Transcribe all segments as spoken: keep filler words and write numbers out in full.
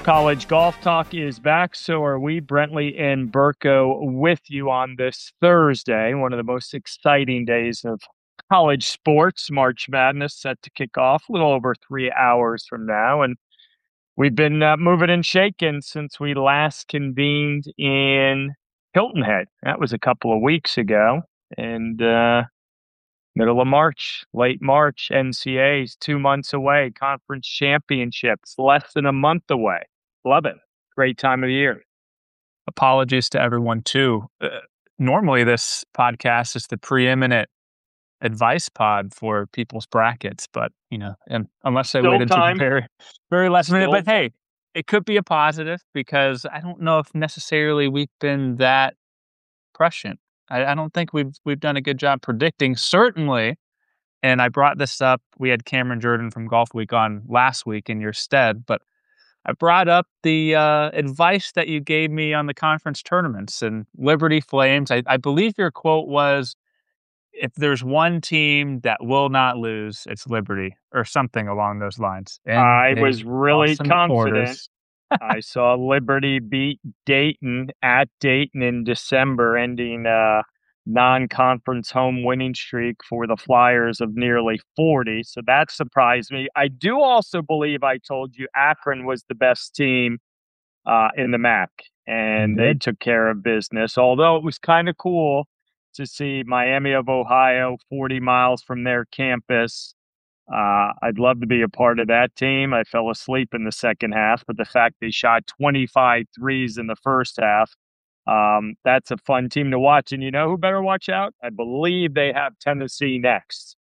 College Golf Talk is back. So are we, Brentley and Burko, with you on this Thursday, one of the most exciting days of college sports. March Madness set to kick off a little over three hours from now. And we've been uh, moving and shaking since we last convened in Hilton Head. That was a couple of weeks ago. And uh, middle of March, late March, N C A As two months away, conference championships less than a month away. Love it. Great time of the year. Apologies to everyone, too. Uh, normally, this podcast is the preeminent advice pod for people's brackets, but, you know, and unless they Still wait until the time. very, very last minute. Still But hey, it could be a positive because I don't know if necessarily we've been that prescient. I, I don't think we've we've done a good job predicting, certainly. And I brought this up. We had Cameron Jordan from Golf Week on last week in your stead, but I brought up the uh, advice that you gave me on the conference tournaments and Liberty Flames. I, I believe your quote was, if there's one team that will not lose, it's Liberty, or something along those lines. And I they was really lost some confident. quarters. I saw Liberty beat Dayton at Dayton in December, ending a non-conference home winning streak for the Flyers of nearly forty. So that surprised me. I do also believe I told you Akron was the best team uh, in the M A C, and they did. took care of business. Although it was kind of cool to see Miami of Ohio, forty miles from their campus. Uh, I'd love to be a part of that team. I fell asleep in the second half, but the fact they shot twenty-five threes in the first half, um, that's a fun team to watch. And you know who better watch out? I believe they have Tennessee next.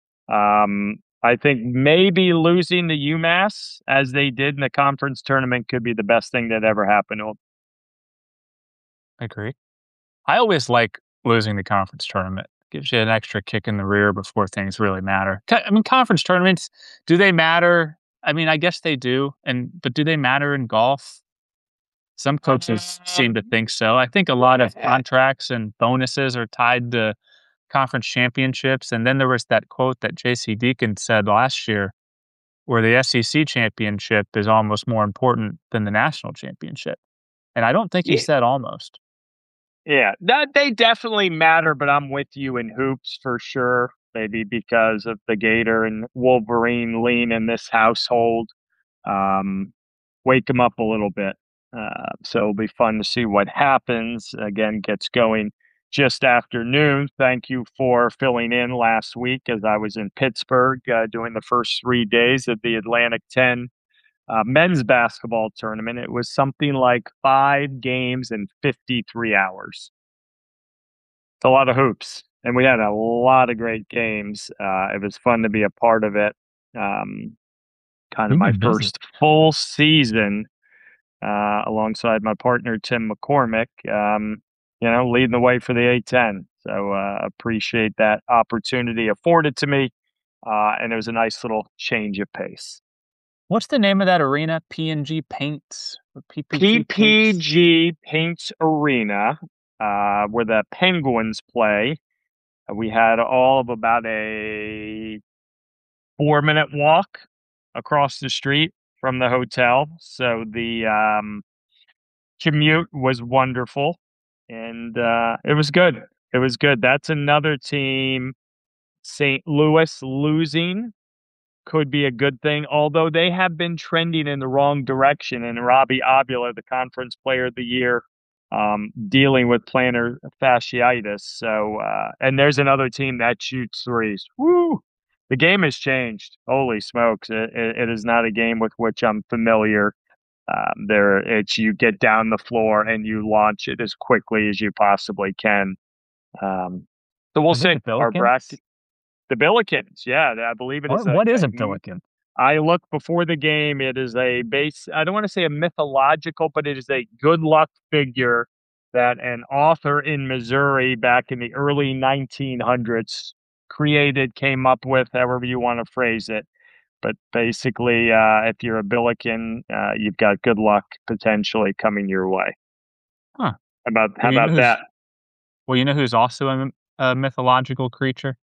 Um, I think maybe losing to UMass, as they did in the conference tournament, could be the best thing that ever happened to them. I agree. I always like losing the conference tournament. Gives you an extra kick in the rear before things really matter. I mean, conference tournaments, do they matter? I mean, I guess they do. And but do they matter in golf? Some coaches seem to think so. I think a lot of contracts and bonuses are tied to conference championships. And then there was that quote that J C Deacon said last year, where the S E C championship is almost more important than the national championship. And I don't think he Yeah. said almost. Yeah, that they definitely matter, but I'm with you in hoops for sure. Maybe because of the Gator and Wolverine lean in this household. Um, wake them up a little bit. Uh, so it'll be fun to see what happens. Again, gets going just after noon. Thank you for filling in last week as I was in Pittsburgh uh, doing the first three days of the Atlantic ten uh, men's basketball tournament. It was something like five games in fifty-three hours. It's a lot of hoops, and we had a lot of great games. Uh, it was fun to be a part of it. Um, kind of my first full season uh, alongside my partner, Tim McCormick, um, you know, leading the way for the A ten. So uh, appreciate that opportunity afforded to me. Uh, and it was a nice little change of pace. What's the name of that arena? P and G Paints? Or P P G Paints? P P G Paints Arena, uh, where the Penguins play. We had all of about a four-minute walk across the street from the hotel. So the um, commute was wonderful, and uh, it was good. It was good. That's another team, Saint Louis, losing could be a good thing, although they have been trending in the wrong direction. And Robbie Avila, the conference player of the year, um, dealing with plantar fasciitis. So, uh, and there's another team that shoots threes. Woo! The game has changed. Holy smokes. It, it, it is not a game with which I'm familiar. Um, there, it's you get down the floor and you launch it as quickly as you possibly can. Um, so we'll Is it see. the Our Billikens? bracket, the Billikens, yeah, I believe it is. What, what is a a Billiken? I looked before the game. It is a base. I don't want to say a mythological, but it is a good luck figure that an author in Missouri back in the early nineteen hundreds created, came up with, however you want to phrase it. But basically, uh, if you're a Billiken, uh, you've got good luck potentially coming your way. Huh. How about how Well, you know about who's- that? Well, you know who's also a, a mythological creature?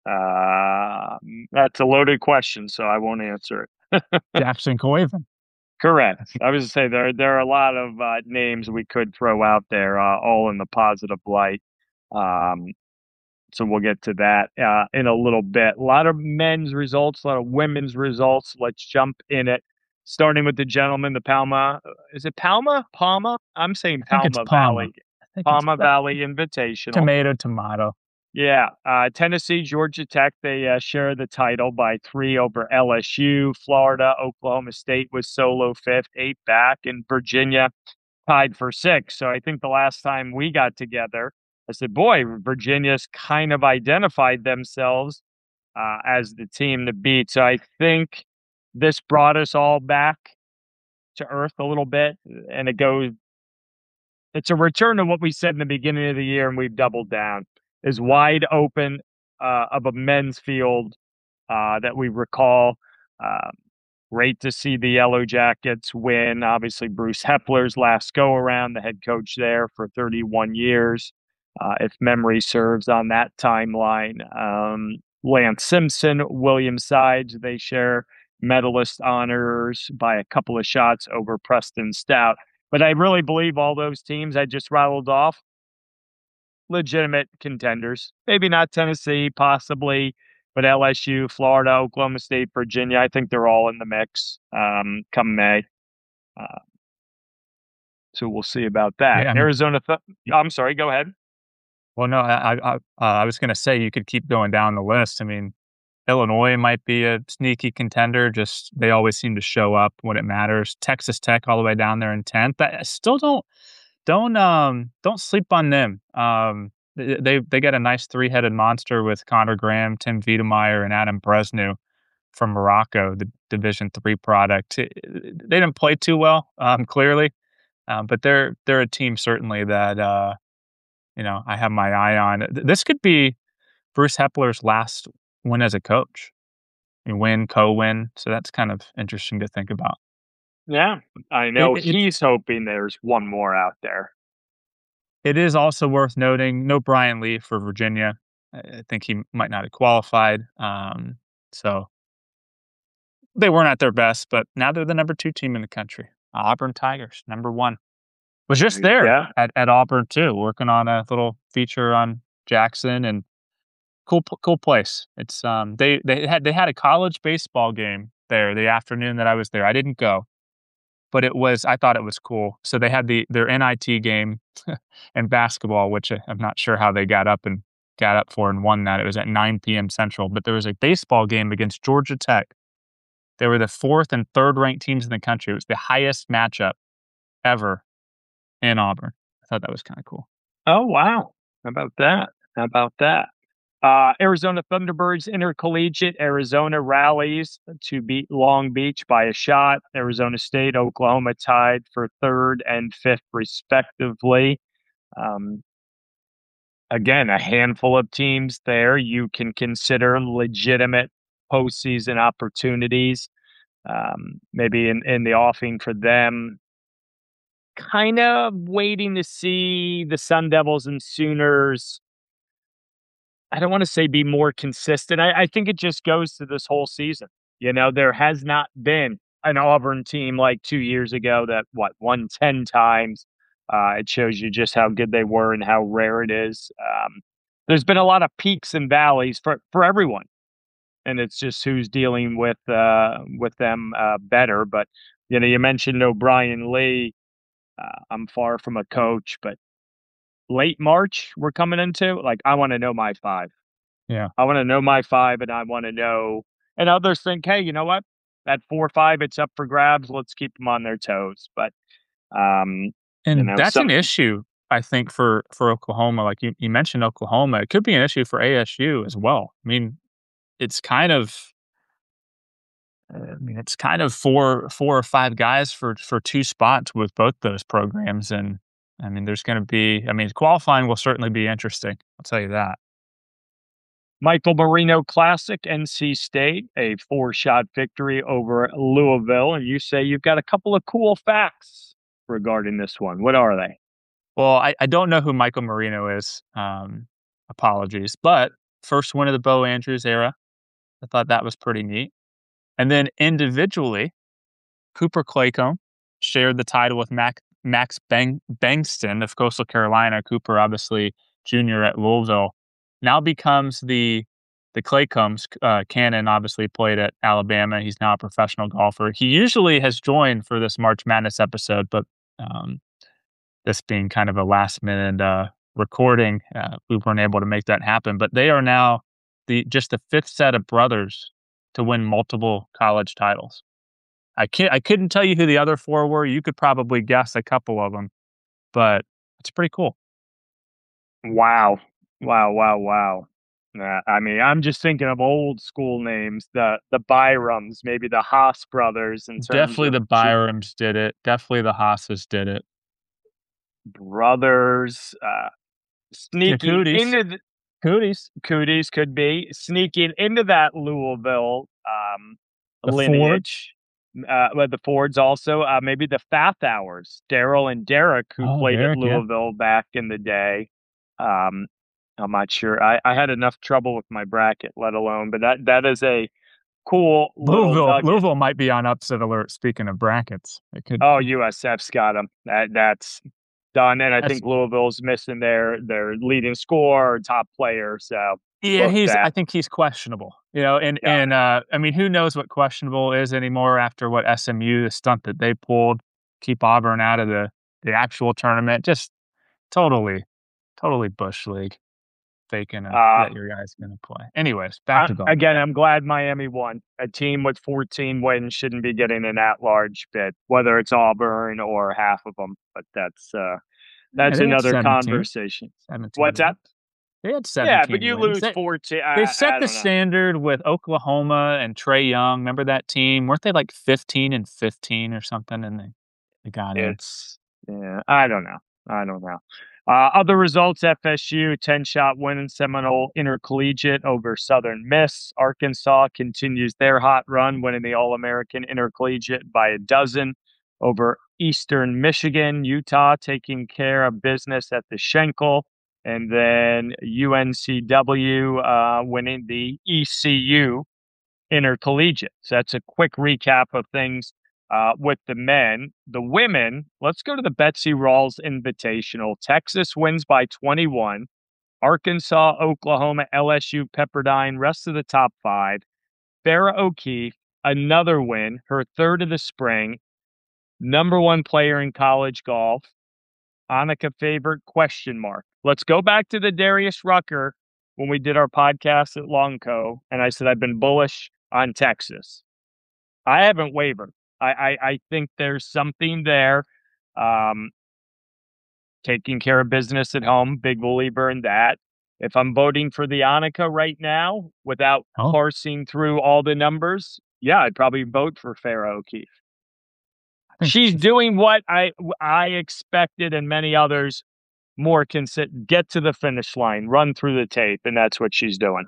Uh, that's a loaded question, so I won't answer it. Jackson Coiven. Correct. I was to say there there are a lot of uh, names we could throw out there, uh, all in the positive light. Um, so we'll get to that uh, in a little bit. A lot of men's results, a lot of women's results. Let's jump in it. Starting with the gentleman, the Palma. uh, Is it Palma? Palma? I'm saying I think it's Palma Palma. Valley. I think it's Palma uh, Valley Invitational. tomato, tomato. Yeah, uh, Tennessee, Georgia Tech, they uh, share the title by three over L S U. Florida, Oklahoma State was solo fifth, eight back, and Virginia tied for six. So I think the last time we got together, I said, boy, Virginia's kind of identified themselves uh, as the team to beat. So I think this brought us all back to earth a little bit, and it goes it's a return to what we said in the beginning of the year, and we've doubled down. Is wide open uh, of a men's field uh, that we recall. Um, great to see the Yellow Jackets win. Obviously, Bruce Hepler's last go around, the head coach there for thirty-one years, uh, if memory serves on that timeline. Um, Lance Simpson, William Sides, they share medalist honors by a couple of shots over Preston Stout. But I really believe all those teams I just rattled off, legitimate contenders. Maybe not Tennessee, possibly, but L S U, Florida, Oklahoma State, Virginia, I think they're all in the mix um, come May. Uh, so we'll see about that. Yeah, I mean, Arizona, th- y- I'm sorry, go ahead. well, no, I, I, I, uh, I was going to say you could keep going down the list. I mean, Illinois might be a sneaky contender. Just they always seem to show up when it matters. Texas Tech all the way down there in tenth. I I still don't don't um don't sleep on them. Um, they they, they get a nice three headed monster with Connor Graham, Tim Wiedemeyer, and Adam Bresnu from Morocco, the Division three product. Eh, They didn't play too well, um, clearly, um, but they're they're a team certainly that uh, you know I have my eye on. Th- This could be Bruce Hepler's last win as a coach. You win, co-win, so that's kind of interesting to think about. Yeah, I It know it it's he's hoping there's one more out there. it is also worth noting, no Brian Lee for Virginia. I I think he might not have qualified, um, so they weren't at their best, but now they're the number two team in the country. Auburn Tigers, number one. Was just there Yeah. at at Auburn too, working on a little feature on Jackson, and cool p cool place. It's, um they they had they had a college baseball game there the afternoon that I was there. I didn't go. But it was I thought it was cool. So they had the their N I T game and basketball, which I I'm not sure how they got up and got up for and won that. It was at nine p m Central, but there was a baseball game against Georgia Tech. They were the fourth and third ranked teams in the country. It was the highest matchup ever in Auburn. I thought that was kinda cool. Oh, wow. How about that? How about that? Uh, Arizona Thunderbirds Intercollegiate. Arizona rallies to beat Long Beach by a shot. Arizona State, Oklahoma tied for third and fifth, respectively. Um, again, a handful of teams there you can consider legitimate postseason opportunities. Um, maybe in, in the offing for them. Kind of waiting to see the Sun Devils and Sooners. I don't want to say be more consistent. I, I think it just goes to this whole season. You know, there has not been an Auburn team like two years ago that what won ten times. Uh, it shows you just how good they were and how rare it is. Um, there's been a lot of peaks and valleys for for everyone, and it's just who's dealing with uh, with them uh, better. But you know, you mentioned O'Brien Lee. Uh, I'm far from a coach, but late March we're coming into like I want to know my five. Yeah. I wanna know my five, and I wanna know and others think, "Hey, you know what? At four five, it's up for grabs. Let's keep them on their toes." But, um, you And know, that's an some issue, I think, for for Oklahoma. Like you you mentioned Oklahoma. It could be an issue for A S U as well. I mean, it's kind of Uh, I mean, it's kind of four four or five guys for for two spots with both those programs, and I mean, there's going to be. I mean, qualifying will certainly be interesting. I'll tell you that. Michael Marino Classic, N C State, a four-shot victory over Louisville, and you say you've got a couple of cool facts regarding this one. What are they? Well, I, I don't know who Michael Marino is. Um, apologies, but first win of the Bo Andrews era. I thought that was pretty neat. And then individually, Cooper Claycomb shared the title with Mac, Max Bang, Bangston of Coastal Carolina. Cooper, obviously junior at Louisville, now becomes the the Claycombs. Uh, Cannon obviously played at Alabama. He's now a professional golfer. He usually has joined for this March Madness episode, but um, this being kind of a last minute uh, recording, uh, we weren't able to make that happen. But they are now the just the fifth set of brothers to win multiple college titles. I can't. I couldn't tell you who the other four were. You could probably guess a couple of them, but it's pretty cool. Wow. Wow, wow, wow. Nah, I mean, I'm just thinking of old school names, the the Byrams, maybe the Haas brothers in terms Definitely of the ju Byrams did it. Definitely the Haas's did it. brothers, uh, Yeah, sneaking Cooties. into the Cooties. Cooties could be sneaking into that Louisville, um, The lineage. Forge. Uh, well, the Fords also, uh, maybe the Fathowers, Daryl and Derek, who Oh, played at Derek, yeah. Louisville back in the day. Um, I'm not sure. I, I had enough trouble with my bracket, let alone, but that that is a cool little Louisville nugget. Louisville might be on upset alert, speaking of brackets. It could Oh, U S F's got them. That that's done, and I that's think Louisville's missing their their leading scorer, top player. So yeah, book he's I that. think he's questionable. You know, and Yeah. and, uh, I mean, who knows what questionable is anymore after what S M U, the stunt that they pulled, keep Auburn out of the the actual tournament. Just totally, totally bush league, faking a Uh, that your guy's gonna play. Anyways, back I, to golf. again, I'm glad Miami won. A team with fourteen wins shouldn't be getting an at-large bid, whether it's Auburn or half of them. But that's uh, Yeah, that's they had another seventeen. conversation. seventeen What's that? wins. They had Yeah, but seventeen you wins. lose They fourteen. they I, set I the don't know. standard with Oklahoma and Trey Young. Remember that team? Weren't they like fifteen and fifteen or something? And they, they got in. It's yeah, I don't know. I don't know. Uh, other results: F S U ten shot win in Seminole Intercollegiate over Southern Miss. Arkansas continues their hot run, winning the All American Intercollegiate by a dozen over Eastern Michigan. Utah taking care of business at the Schenkel, and then U N C W uh, winning the E C U Intercollegiate. So that's a quick recap of things uh, with the men. The women, let's go to the Betsy Rawls Invitational. Texas wins by twenty-one. Arkansas, Oklahoma, L S U, Pepperdine, rest of the top five. Farrah O'Keefe, another win, her third of the spring. Number one player in college golf. Annika favorite question mark. Let's go back to the Darius Rucker when we did our podcast at Longco, and I said I've been bullish on Texas. I haven't wavered. I I, I think there's something there. Um, taking care of business at home, big believer in that. If I'm voting for the Annika right now, without Oh, parsing through all the numbers, yeah, I'd probably vote for Farrah O'Keefe. I think She's if, doing what I I expected and many others more consi- get to the finish line, run through the tape, and that's what she's doing.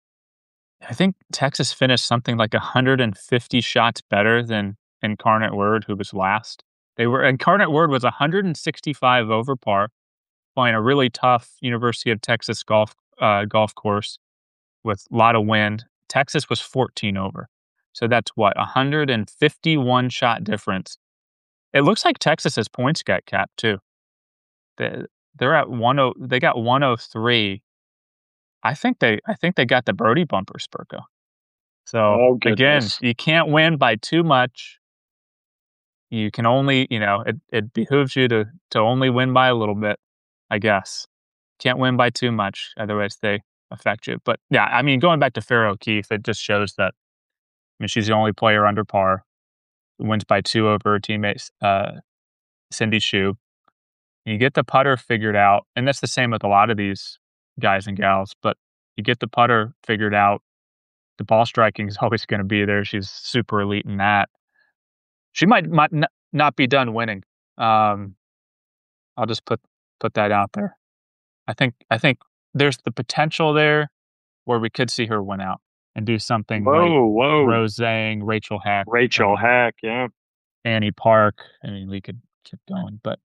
I think Texas finished something like one hundred fifty shots better than Incarnate Word, who was last. They were Incarnate Word was one hundred sixty-five over par, playing a really tough University of Texas golf uh, golf course with a lot of wind. Texas was fourteen over. So that's what, one hundred fifty-one shot difference. It looks like Texas's points got capped too. They, they're at ten, they got one oh three. I think they I think they got the Brody bumper, Spurko. So Oh again, goodness. you can't win by too much. You can only, you know, it, it behooves you to to only win by a little bit, I guess. Can't win by too much, otherwise they affect you. But yeah, I mean, going back to Farrah O'Keefe, it just shows that I mean she's the only player under par who wins by two over her teammates, uh, Cindy Shu. You get the putter figured out, and that's the same with a lot of these guys and gals, but you get the putter figured out, the ball striking is always going to be there. She's super elite in that. She might, might n- not be done winning. Um, I'll just put put that out there. I think I think there's the potential there where we could see her win out and do something like Whoa, whoa. Rose Zhang, Rachel Heck, Rachel um, Heck, yeah. Annie Park. I mean, we could keep going, but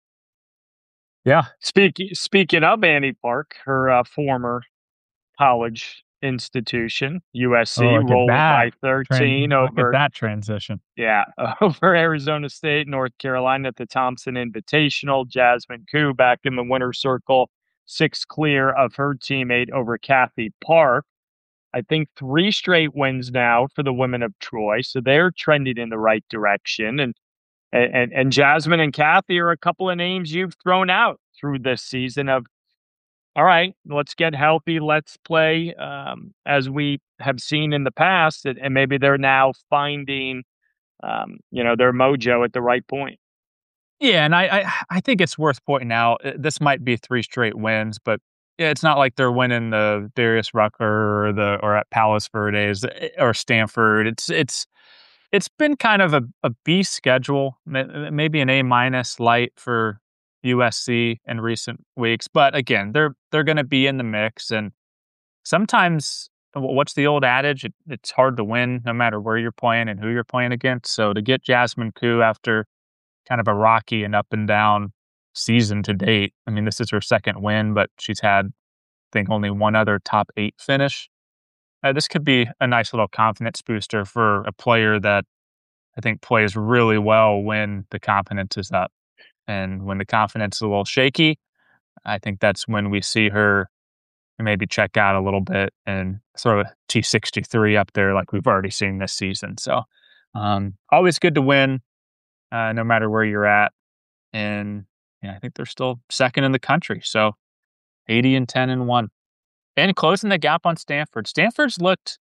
yeah, Speaking speaking of Annie Park, her uh, former college institution. Oh, U S C look at rolling that. by thirteen Tran look at over that transition. yeah, over Arizona State, North Carolina at the Thompson Invitational. Jasmine Koo back in the winner's circle, six clear of her teammate over Kathy Park. I think three straight wins now for the women of Troy, so they're trending in the right direction. And and and Jasmine and Kathy are a couple of names you've thrown out through this season of, all right, let's get healthy, let's play um, as we have seen in the past, and, and maybe they're now finding um, you know, their mojo at the right point. Yeah, and I I I think it's worth pointing out, uh, this might be three straight wins, but yeah, it's not like they're winning the Darius Rucker or the or at Palos Verdes, eh, or Stanford. It's it's it's been kind of a a B schedule, may uh, maybe an A minus light for U S C in recent weeks, but again, they're they're gonna be in the mix, and sometimes wh what's the old adage? It it's hard to win no matter where you're playing and who you're playing against, so to get Jasmine Koo after kind of a rocky and up and down season to date. I mean, this is her second win, but she's had, I think, only one other top eight finish. Uh, this could be a nice little confidence booster for a player that I think plays really well when the confidence is up. And when the confidence is a little shaky, I think that's when we see her maybe check out a little bit and throw a T sixty-three up there like we've already seen this season. So, um, always good to win, uh, no matter where you're at. And yeah, I think they're still second in the country. So eighty and ten and one. And closing the gap on Stanford. Stanford's looked,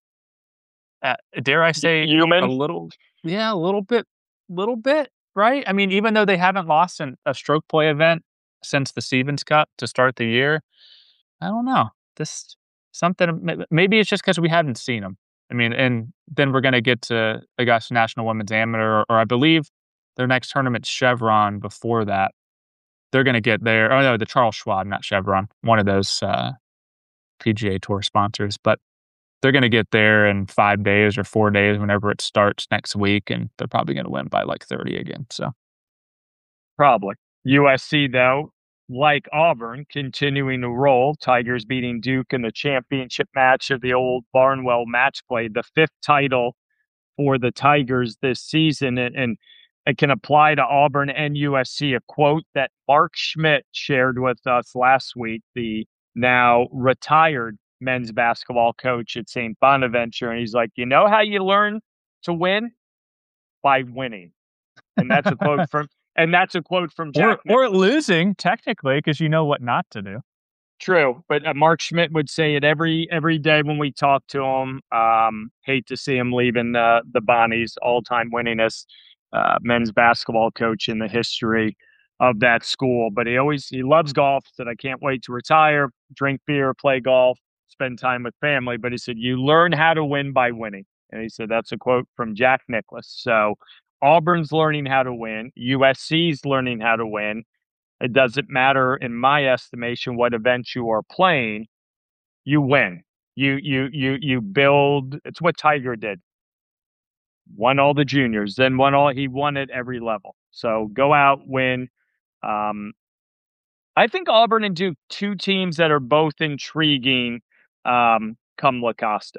uh, dare I Y- say, a human, little, yeah, a little bit, little bit, right? I mean, even though they haven't lost an, a stroke play event since the Stevens Cup to start the year, I don't know. This something, may- maybe it's just because we haven't seen them. I mean, and then we're going to get to Augusta National Women's Amateur, or, or I believe their next tournament's Chevron before that. They're gonna get there. Oh, no, the Charles Schwab, not Chevron, one of those, uh, P G A Tour sponsors, but they're gonna get there in five days or four days whenever it starts next week, and they're probably gonna win by, like, thirty again, so probably. U S C, though, like Auburn, continuing to roll. Tigers beating Duke in the championship match of the old Barnwell match play, the fifth title for the Tigers this season. And, and it can apply to Auburn and U S C. A quote that Mark Schmidt shared with us last week, the now retired men's basketball coach at Saint Bonaventure. And he's like, you know how you learn to win? By winning. And that's a quote from and that's a quote from Jack or or Nicklaus. losing technically because you know what not to do. True, but uh, Mark Schmidt would say it every every day when we talk to him. Um, hate to see him leaving uh, the Bonnies, all-time winningest uh, men's basketball coach in the history of that school. But he always he loves golf. Said I can't wait to retire, drink beer, play golf, spend time with family. But he said you learn how to win by winning, and he said that's a quote from Jack Nicklaus. So Auburn's learning how to win. U S C's learning how to win. It doesn't matter, in my estimation, what event you are playing, you win. You you you you build. It's what Tiger did. Won all the juniors, then won all he won at every level. So go out, win. Um, I think Auburn and Duke, two teams that are both intriguing, um, come La Costa.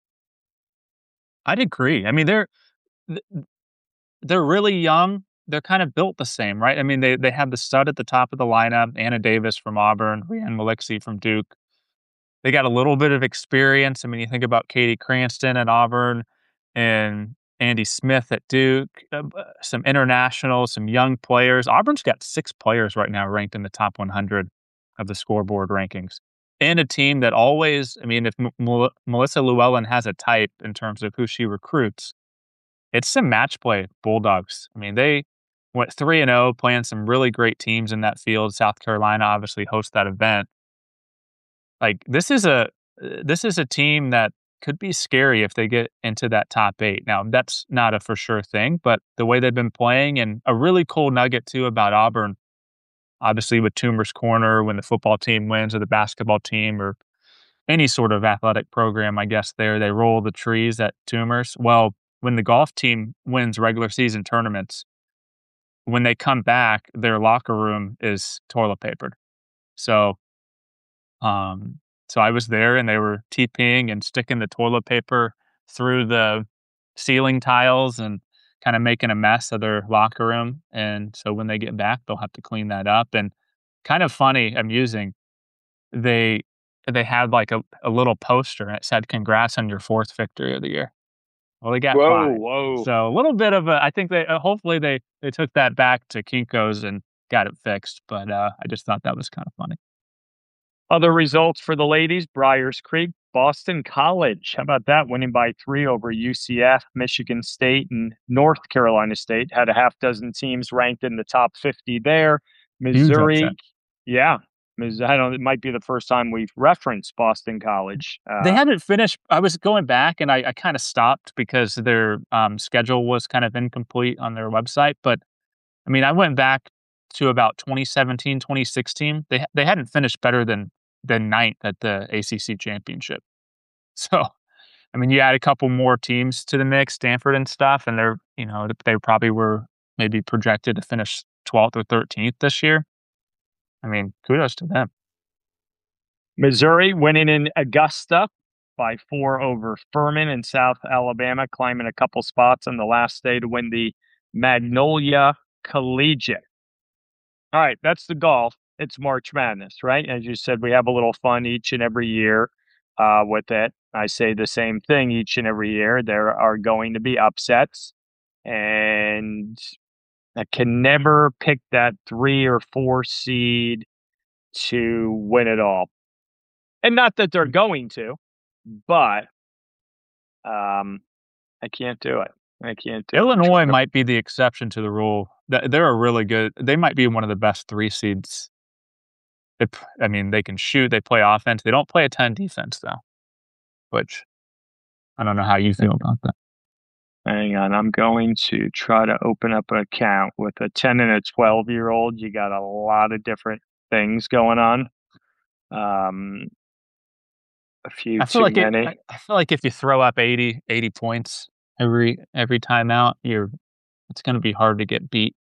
I'd agree. I mean, they're th they're really young. They're kind of built the same, right? I mean, they they have the stud at the top of the lineup, Anna Davis from Auburn, Rhiannon Maliksi from Duke. They got a little bit of experience. I mean, you think about Katie Cranston at Auburn and Andy Smith at Duke, uh, b some international, some young players. Auburn's got six players right now ranked in the top one hundred of the scoreboard rankings, and a team that always, I mean, if M Mel Melissa Llewellyn has a type in terms of who she recruits, it's some match play Bulldogs. I mean, they went three and oh playing some really great teams in that field. South Carolina obviously hosts that event. Like, this is a uh, this is a team that could be scary if they get into that top eight. Now, that's not a for sure thing, but the way they've been playing, and a really cool nugget too about Auburn, obviously with Toomer's Corner, when the football team wins or the basketball team or any sort of athletic program, I guess there, they roll the trees at Toomer's. Well, when the golf team wins regular season tournaments, when they come back, their locker room is toilet papered. So, um So I was there, and they were TPing and sticking the toilet paper through the ceiling tiles and kinda making a mess of their locker room, and so when they get back, they'll have to clean that up, and kind of funny, amusing, they they had, like, a a little poster, and it said, "Congrats on your fourth victory of the year." Well, they got Whoa, five. whoa. So, a little bit of a I think they uh, hopefully, they they took that back to Kinko's and got it fixed, but, uh, I just thought that was kinda funny. Other results for the ladies, Briars Creek, Boston College. How about that? Winning by three over U C F, Michigan State, and North Carolina State. Had a half dozen teams ranked in the top fifty there. Huge upset. Missouri, yeah. Mis- I don't, it might be the first time we've referenced Boston College. They Uh, haven't finished. I was going back, and I I kinda stopped because their, um, schedule was kind of incomplete on their website, but, I mean, I went back to about twenty seventeen, twenty sixteen. They ha they hadn't finished better than than ninth at the A C C championship. So, I mean, you add a couple more teams to the mix, Stanford and stuff, and they're you know, they probably were maybe projected to finish twelfth or thirteenth this year. I mean, kudos to them. Missouri winning in Augusta by four over Furman in South Alabama, climbing a couple spots on the last day to win the Magnolia Collegiate. All right, that's the golf. It's March Madness, right? As you said, we have a little fun each and every year uh, with it. I say the same thing each and every year. There are going to be upsets, and I can never pick that three or four seed to win it all. And not that they're going to, but um, I can't do it. I can't do it. I'm Illinois trying to might be the exception to the rule. Th they're a really good they might be one of the best three seeds. They p I mean, they can shoot, they play offense, they don't play a ton defense, though, which I don't know how you feel about that. hang on. I'm going to try to open up an account with a ten and a twelve year old. You got a lot of different things going on. Um, a few I feel too like it many. I I feel like if you throw up eighty eighty points every every time out, you're it's gonna be hard to get beat.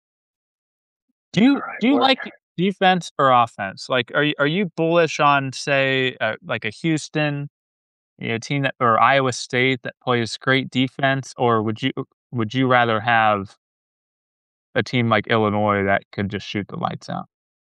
Do All you right, do you where like defense or offense? Like, are you are you bullish on, say, uh, like a Houston, you know, team that or Iowa State that plays great defense, or would you would you rather have a team like Illinois that could just shoot the lights out?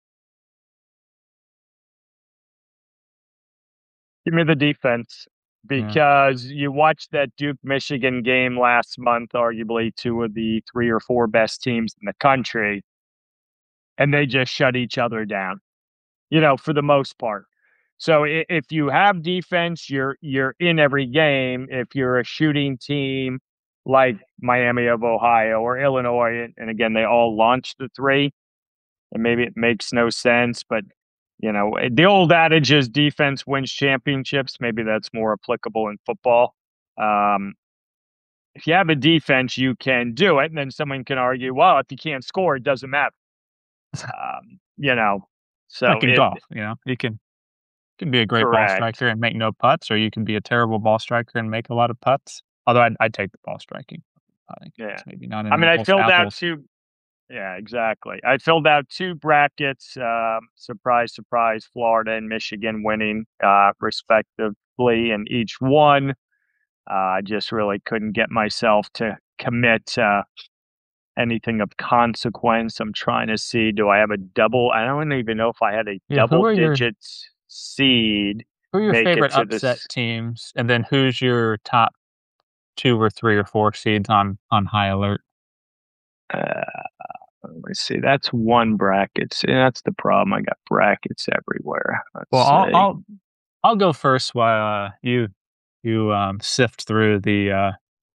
give me the defense Yeah. because you watched that Duke Michigan game last month, arguably two of the three or four best teams in the country, and they just shut each other down, you know, for the most part. So i- if you have defense, you're you're in every game. If you're a shooting team like Miami of Ohio or Illinois, and and again they all launched the three, and maybe it makes no sense, but you know eh, the old adage is defense wins championships. Maybe that's more applicable in football. Um, if you have a defense, you can do it, and then someone can argue, well, if you can't score, it doesn't matter. Um, you know, so Like in it golf, you know, you can can be a great ball correct. striker and make no putts, or you can be a terrible ball striker and make a lot of putts. Although I'd I'd take the ball striking. I think Yeah. it's maybe not I an mean, I apples to filled out apples. two. Yeah, exactly. I filled out two brackets. Um, surprise, surprise, Florida and Michigan winning, uh, respectively, in each one. Uh, I just really couldn't get myself to commit uh, anything of consequence. I'm trying to see, do I have a double? I don't even know if I had a Yeah, who double are your digits seed who are your make it favorite to upset this. teams? And then who's your top two or three or four seeds on on high alert? Uh, let me see. That's one bracket. See, that's the problem. I got brackets everywhere. Well, Let's I'll see. I'll I'll go first while, uh, you you, um, sift through the, uh,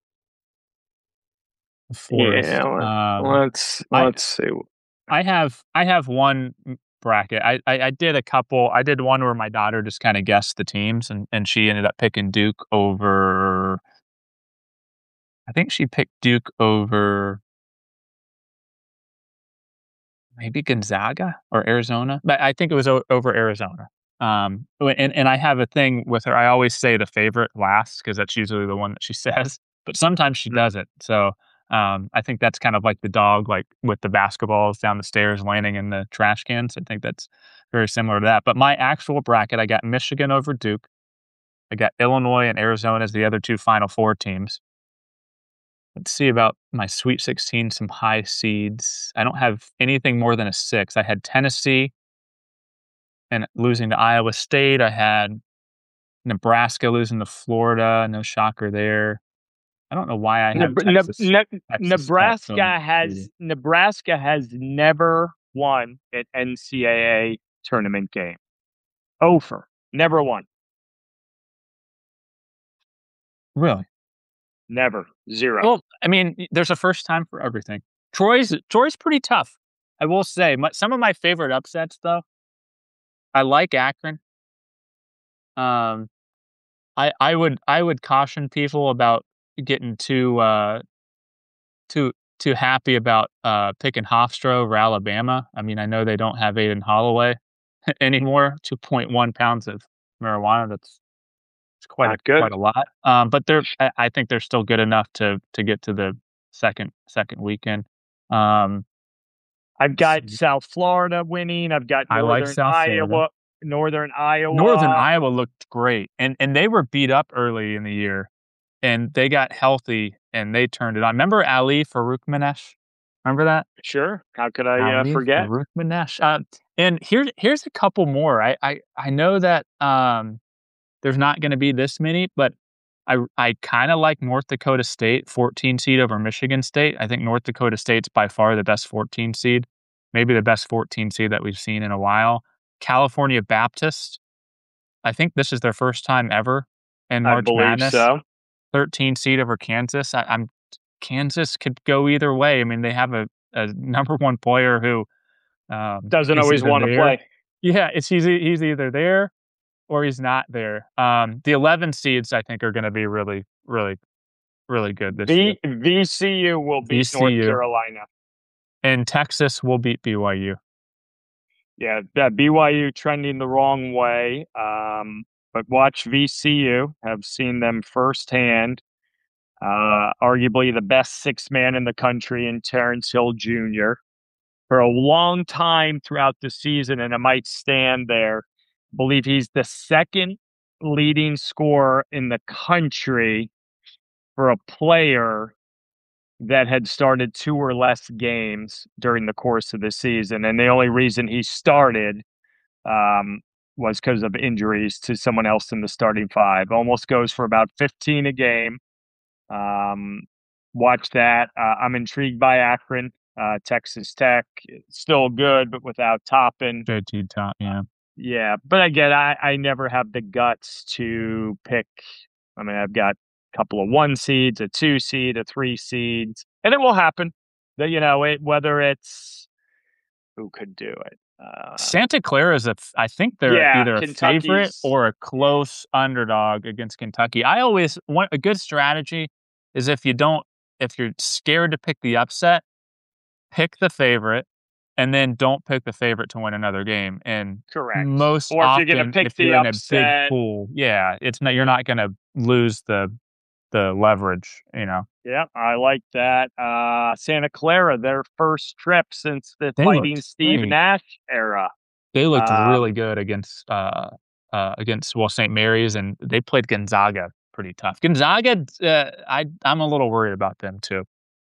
forest. Yeah, Um, let's I let's see. I have I have one m bracket. I I I did a couple I did one where my daughter just kinda guessed the teams, and and she ended up picking Duke over I think she picked Duke over maybe Gonzaga or Arizona, but I think it was o over Arizona. Um, w and and I have a thing with her, I always say the favorite last because that's usually the one that she says, but sometimes she Mm, doesn't. So, Um, I think that's kind of like the dog, like with the basketballs down the stairs, landing in the trash cans. I think that's very similar to that. But my actual bracket, I got Michigan over Duke. I got Illinois and Arizona as the other two Final Four teams. Let's see about my Sweet sixteen, some high seeds. I don't have anything more than a six. I had Tennessee and losing to Iowa State. I had Nebraska losing to Florida. No shocker there. I don't know why I have Neb- Neb- Texas, Neb- Texas Tech going Nebraska has undefeated. Nebraska has never won an N C double A tournament game. Over. Never won. Really? Never. Zero. Well, I mean, y- there's a first time for everything. Troy's Troy's pretty tough. I will say, my, some of my favorite upsets though. I like Akron. Um, I I would I would caution people about getting too uh too too happy about uh picking Hofstra over Alabama. I mean, I know they don't have Aiden Holloway anymore. Two point one pounds of marijuana. That's it's quite a Not good. quite a lot. Um, but they're I, I think they're still good enough to to get to the second second weekend. Um, I've let's got see. South Florida winning. I've got I like Northern South Florida. Iowa. Northern Northern Iowa. Iowa looked great, and and they were beat up early in the year, and they got healthy and they turned it on. Remember Ali Faroukmanesh? Remember that? Sure. How could I uh, Ali forget? Faroukmanesh. Uh, and here's here's a couple more. I I I know that um there's not going to be this many, but I I kind of like North Dakota State fourteen seed over Michigan State. I think North Dakota State's by far the best fourteen seed, maybe the best fourteen seed that we've seen in a while. California Baptist. I think this is their first time ever in I March believe Madness. so. thirteen seed over Kansas. I, I'm Kansas could go either way. I mean, they have a, a number one player who um, Doesn't is always either want to there. play. Yeah, it's he's e- he's either there or he's not there. Um, the eleven seeds I think are going to be really, really, really good this year. V- VCU will beat North V C U Carolina. and Texas will beat B Y U. Yeah, that B Y U trending the wrong way. Um, but watch V C U. Have seen them firsthand. Uh, arguably the best six man in the country in Terrence Hill Junior for a long time throughout the season, and it might stand there. I believe he's the second leading scorer in the country for a player that had started two or less games during the course of the season. And the only reason he started um, was because of injuries to someone else in the starting five. Almost goes for about fifteen a game. Um, watch that. Uh, I'm intrigued by Akron, uh, Texas Tech. Still good, but without Toppin. J T top, yeah. Yeah, but again, I, I never have the guts to pick. I mean, I've got a couple of one seeds, a two seed, a three seeds, and it will happen. That you know, it whether it's who could do it. Uh, Santa Clara is a, f- I think they're yeah, either a favorite Kentucky's. or a close underdog against Kentucky. I always want a good strategy is if you don't, if you're scared to pick the upset, pick the favorite and then don't pick the favorite to win another game. And Correct. most Or if often, you're gonna pick if the you're in a big upset, pool, yeah, it's not, you're not going to lose the, the leverage, you know. yeah, I like that. Uh, Santa Clara, their first trip since the They Fighting looked Steve great. Nash era. They looked Um, really good against uh, uh, against well Saint Mary's, and they played Gonzaga pretty tough. Gonzaga, uh, I I'm a little worried about them too.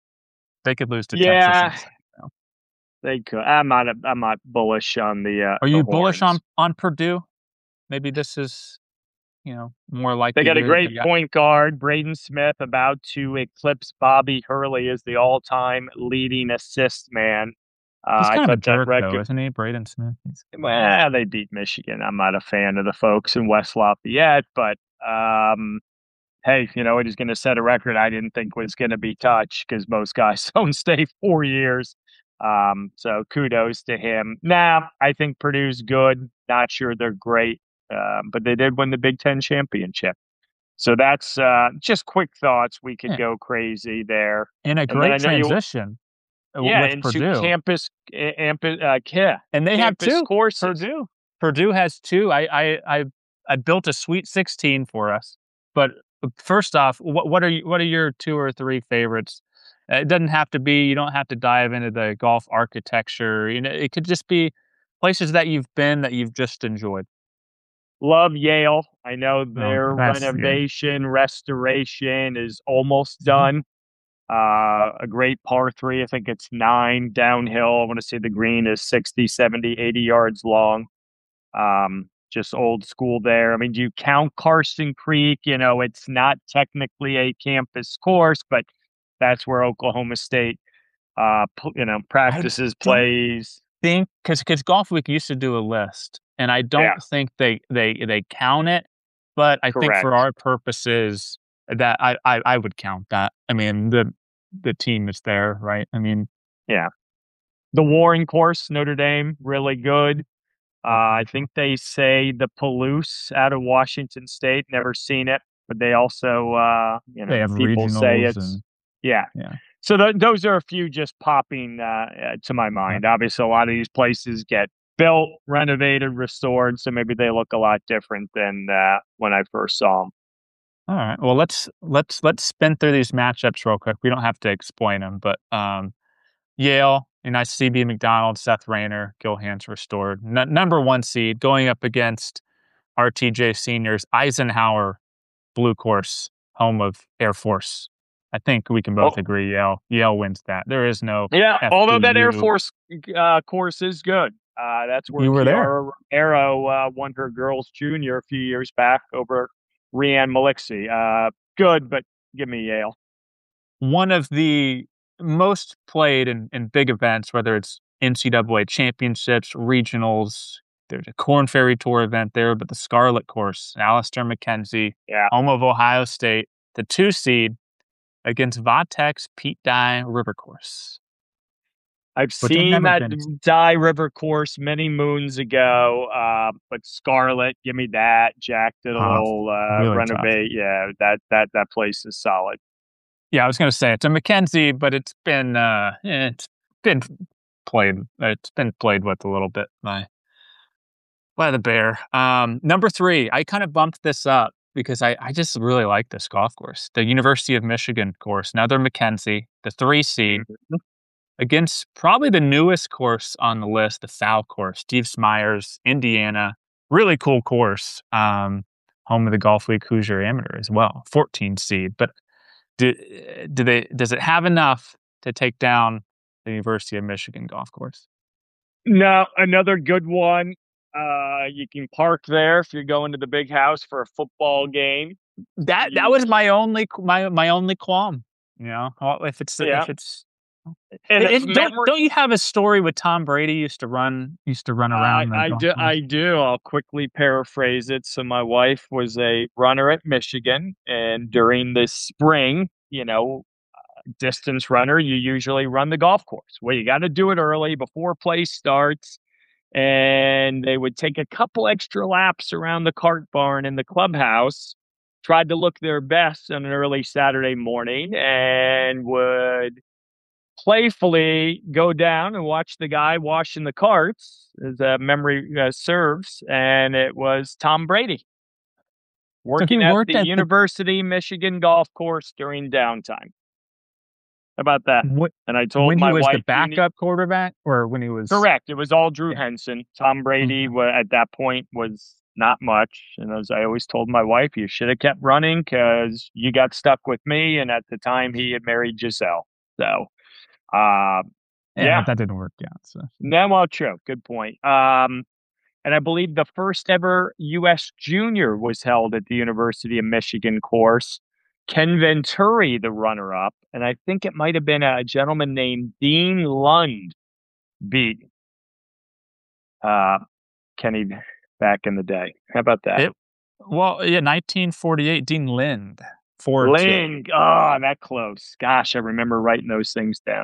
They could lose to Texas. In Yeah, the second round. they could. I'm not. I'm not bullish on the. Uh, Are the you bullish on Horns. on Purdue? Maybe this is you know more They likely. got a year. great They got- point guard, Braden Smith, about to eclipse Bobby Hurley as the all-time leading assist man. Uh, He's I kind of a thought that jerk record. though, isn't he, Braden Smith? He's- Well, they beat Michigan. I'm not a fan of the folks in West Lafayette, but um, hey, you know, he's going to set a record I didn't think was going to be touched because most guys don't stay four years. Um, so kudos to him. Nah, I think Purdue's good. Not sure they're great, um, but they did win the Big Ten championship. So that's uh, just quick thoughts. We could Yeah. go crazy there. And a And then great I know you- transition uh, Yeah, with into Purdue. campus, uh, ampi- uh, yeah, And they have campus two. courses. Purdue. Purdue has two. I I I, I built a Sweet sixteen for us. But first off, what what are you, what are your two or three favorites It doesn't have to be. You don't have to dive into the golf architecture. You know, it could just be places that you've been that you've just enjoyed. Love Yale. I know Oh, their that's yeah. renovation, restoration is almost Mhm. done. Uh, a great par three. I think it's nine downhill. I want to say the green is sixty, seventy, eighty yards long. Um, just old school there. I mean, do you count Carson Creek? You know, it's not technically a campus course, but that's where Oklahoma State, uh, pl- you know, I practices, don't plays. think because because Golf Week used to do a list, and I don't Yeah, think they they they count it, but I think for correct. our purposes that I I, I would count that. I mean the the team is there, right? I mean, Yeah. The Warren course, Notre Dame, really good. Uh, I uh, think they say the Palouse out of Washington State. Never seen it, but they also, uh, you they know, have people say regionals it's and yeah. yeah. So th- those are a few just popping uh, uh, to my Yeah. mind. Obviously, a lot of these places get built, renovated, restored, so maybe they look a lot different than uh, when I first saw them. All right. Well, let's let's let's spin through these matchups real quick. We don't have to explain them, but um, Yale, a nice C B McDonald, Seth Rayner, Gil Hanse restored. N- number one seed going up against R T J Seniors, Eisenhower Blue Course, home of Air Force. I think we can both Oh, agree Yale Yale wins that. There is no yeah. Although that Air F B U. Force uh, course is good. Uh, that's where You were there. Kiara Romero uh, won her girls junior a few years back over Rianne Maliksi. Uh, good, but give me Yale. One of the most played in, in big events, whether it's N C double A championships, regionals. There's a Corn Ferry Tour event there, but the Scarlet Course, Alistair McKenzie, Yeah. home of Ohio State, the two seed against Vatex Pete Dye River Course, I've which I've seen never that been to. Dye River course many moons ago, uh, but Scarlet, give me that. Jack did a Tough, little uh, really tough. renovate. Yeah, that that that place is solid. Yeah, I was gonna say it's a McKenzie, but it's been uh, eh, it's been played. It's been played with a little bit by by the bear. Um, number three, I kind of bumped this up because I, I just really like this golf course. The University of Michigan course, another McKenzie, the three seed, Mhm. against probably the newest course on the list, the Foul course, Steve Smyers, Indiana. Really cool course. Um, home of the Golf Week Hoosier Amateur as well, fourteen seed. But do, do they does it have enough to take down the University of Michigan golf course? No, another good one. Uh, you can park there if you're going to the big house for a football game. That that You, was my only my my only qualm, you know? Oh, if it's yeah, if it's and it if it don't memory, don't you have a story with Tom Brady used to run used to run I around the I golf do course? I do. I'll quickly paraphrase it. So my wife was a runner at Michigan, and during the spring, you know, distance runner, you usually run the golf course. Well, you got to do it early before play starts. And they would take a couple extra laps around the cart barn in the clubhouse, tried to look their best on an early Saturday morning, and would playfully go down and watch the guy washing the carts, as uh, memory uh, serves. And it was Tom Brady So he working at the worked at the University Michigan golf course during downtime. How about that? wh And I told when he my was the wife, "You need." backup quarterback or when he was Correct. It was all Drew yeah, Henson. Tom Brady okay. wa at that point was not much, and as I always told my wife, "You should have kept running because you got stuck with me," and at the time, he had married Giselle. So, uh, Yeah, yeah. but that didn't work out, so No, well, true. Good point. Um, and I believe the first ever U S Junior was held at the University of Michigan course. Ken Venturi, the runner-up, and I think it might have been a gentleman named Dean Lund beat, uh, Kenny back in the day. How about that? it well, yeah, nineteen forty-eight, Dean Lind, four two. Ling. Oh, that close. Gosh, I remember writing those things down.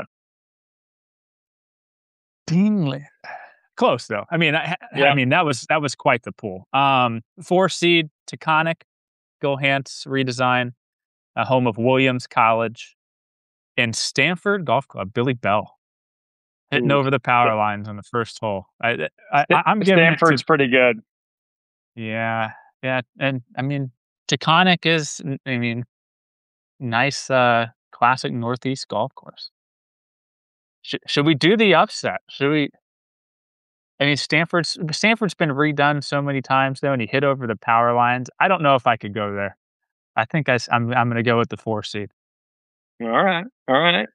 Dean Lind. Close though. I mean, I I Yeah. mean, that was that was quite the pull. Um, four seed Taconic, Go Hance redesign, a home of Williams College, and Stanford Golf Club, Billy Bell hitting Ooh. over the power lines on the first hole. I, I St- I'm giving it to Stanford's pretty good. yeah, yeah, and I mean Taconic is I mean nice uh classic Northeast golf course. Should should we do the upset? Should we? I mean, Stanford's Stanford's been redone so many times though, and he hit over the power lines. I don't know if I could go there. I think I, am I'm, I'm going to go with the four seed. All right, all right.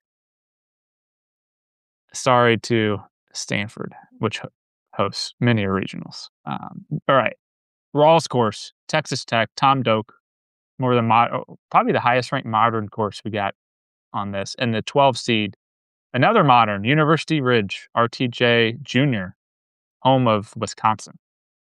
Sorry to Stanford, which ho- hosts many regionals. Um, all right, Rawls course, Texas Tech, Tom Doak, more than mod- probably the highest ranked modern course we got on this, and the twelve seed, another modern, University Ridge, R T J Junior, home of Wisconsin.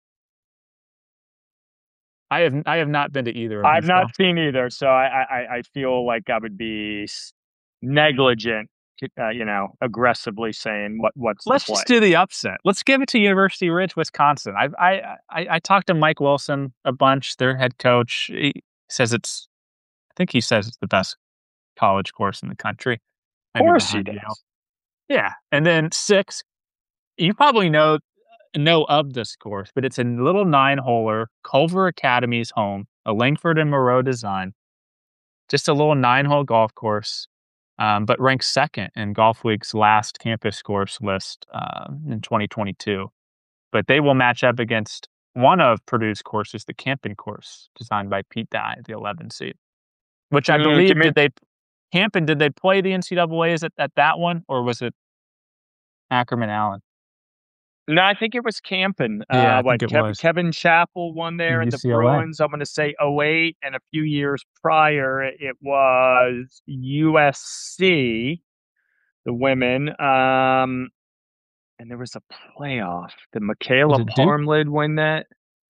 I have I have not been to either of I've these not golf. seen either, so I I, I feel like I would be negligent, uh, you know, aggressively saying what what's Let's the play. just do the upset. Let's give it to University Ridge, Wisconsin. I I I, I talked to Mike Wilson a bunch, their head coach. He says it's, I think he says it's the best college course in the country. Of course he does. Yale. Yeah, and then six. You probably know know of this course, but it's a little nine-holer, Culver Academy's home, a Langford and Moreau design. Just a little nine-hole golf course, um, but ranked second in Golf Week's last campus course list uh, in twenty twenty-two. But they will match up against one of Purdue's courses, the Campen course, designed by Pete Dye, the eleven seed. Which I Mm, believe, give me- did they, Campen, did they play the N C double A's at, at that one, or was it Ackerman Allen? No, I think it was Campen. Yeah, I uh, what think it Kev- was. Kevin Chappell won there in the U C L A. Bruins. I'm going to say oh eight, and a few years prior, it was U S C, the women. Um, and there was a playoff. Did Michaela it Duke? Parmlid win that?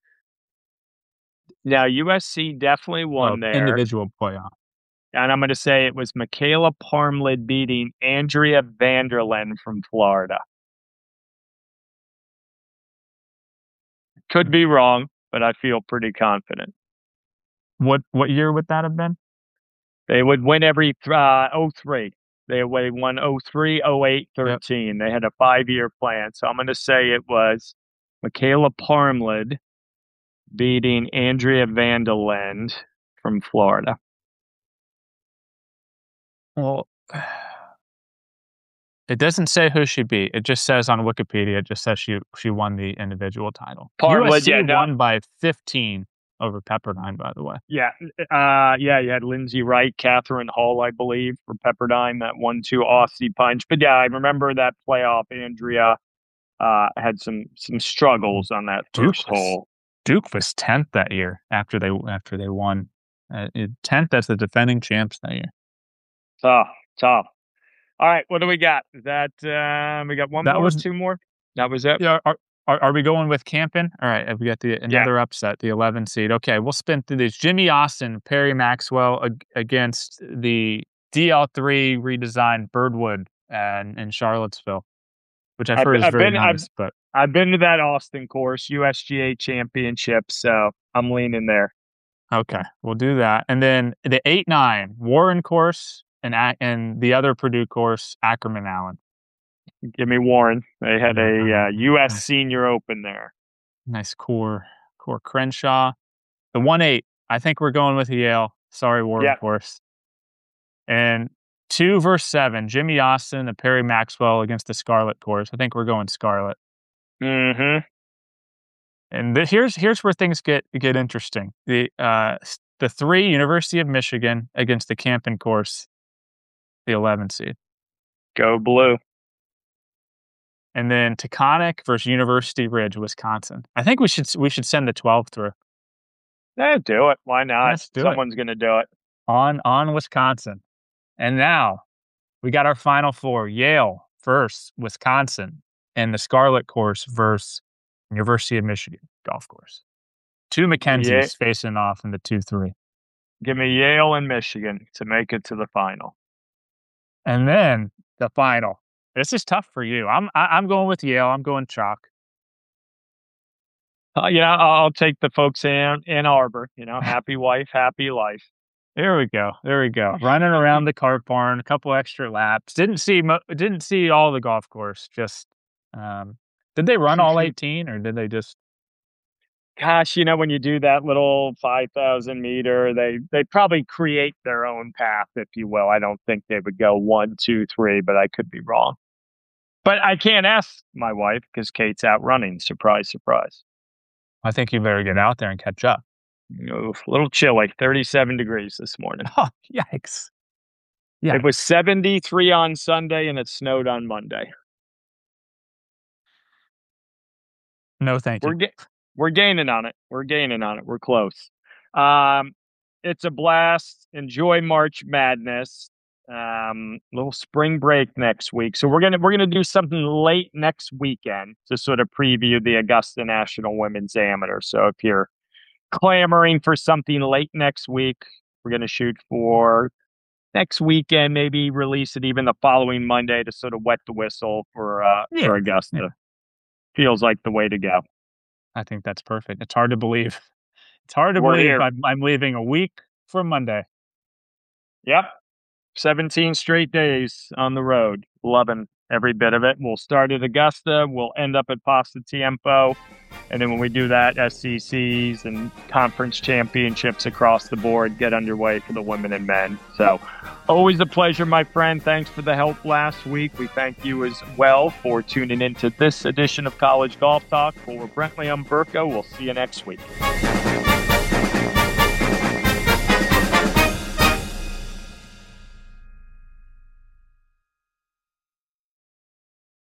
Now, U S C definitely won Oh, there. individual playoff. And I'm going to say it was Michaela Parmlid beating Andrea Vanderlen from Florida. Could be wrong, but I feel pretty confident. What what year would that have been? They would win every uh, oh three. They, they won oh three, oh eight, thirteen. Yep. They had a five-year plan. So I'm going to say it was Michaela Parmlid beating Andrea Vanderland from Florida. Well, it doesn't say who she beat. It just says on Wikipedia, it just says she she won the individual title. Parmlid, U S C yeah, no. won by fifteen over Pepperdine, by the way. Yeah, uh, yeah, you had Lindsay Wright, Catherine Hall, I believe, for Pepperdine, that one two Aussie punch. But yeah, I remember that playoff. Andrea uh, had some some struggles on that first Duke was, hole. Duke was tenth that year after they after they won. Uh, tenth as the defending champs that year. Tough, tough. All right, what do we got? Is that uh, we got one that more, was, two more? That was it. Yeah. Are, are, are we going with Campen? All right, we got the another yeah. upset, the eleven seed. Okay, we'll spin through these. Jimmy Austin, Perry Maxwell ag- against the D L three redesigned Birdwood and in Charlottesville, which I've, I've heard is I've very been, nice. I've, but I've been to that Austin course, U S G A championship, so I'm leaning there. Okay, we'll do that, and then the eight nine Warren course. And and the other Purdue course, Ackerman Allen. Give me Warren. They had a uh, U S Senior Open there. Nice core, core Crenshaw. The one eight. I think we're going with Yale. Sorry, Warren yep. course. And two verse seven. Jimmy Austin and Perry Maxwell against the Scarlet course. I think we're going Scarlet. Mm-hmm. And the, here's here's where things get get interesting. The uh the three University of Michigan against the Campen course. The eleven seed. Go blue. And then Taconic versus University Ridge, Wisconsin. I think we should we should send the twelve through. Yeah, do it. Why not? Let's do Someone's going to do it. On on Wisconsin. And now we got our final four. Yale versus Wisconsin and the Scarlet course versus University of Michigan golf course. Two Mackenzies yeah. facing off in the two three. Give me Yale and Michigan to make it to the final. And then the final. This is tough for you. I'm I, I'm going with Yale. I'm going chalk. Uh, yeah, I'll take the folks in Ann Arbor. You know, happy wife, happy life. There we go. There we go. Running around the cart barn, a couple extra laps. Didn't see mo- didn't see all the golf course. Just um, did they run all eighteen or did they just? Gosh, you know, when you do that little five thousand meter, they they probably create their own path, if you will. I don't think they would go one, two, three, but I could be wrong. But I can't ask my wife because Kate's out running. Surprise, surprise. I think you better get out there and catch up. Oof, a little chilly, thirty-seven degrees this morning. Oh, yikes. It Yeah. was seventy-three on Sunday and it snowed on Monday. No, thank We're you. ga- we're gaining on it. We're gaining on it. We're close. Um, it's a blast. Enjoy March Madness. Um, little spring break next week. So we're gonna we're gonna do something late next weekend to sort of preview the Augusta National Women's Amateur. So if you're clamoring for something late next week, we're gonna shoot for next weekend. Maybe release it even the following Monday to sort of wet the whistle for uh Yeah. for Yeah. Augusta. Feels like the way to go. I think that's perfect. It's hard to believe. It's hard to We're believe here. I'm, I'm leaving a week from Monday. Yep. seventeen straight days on the road. Loving every bit of it. We'll start at Augusta. We'll end up at Pasta Tiempo. And then when we do that, S C Cs and conference championships across the board get underway for the women and men. So always a pleasure, my friend. Thanks for the help last week. We thank you as well for tuning into this edition of College Golf Talk. For Brentley, I'm Burko. We'll see you next week.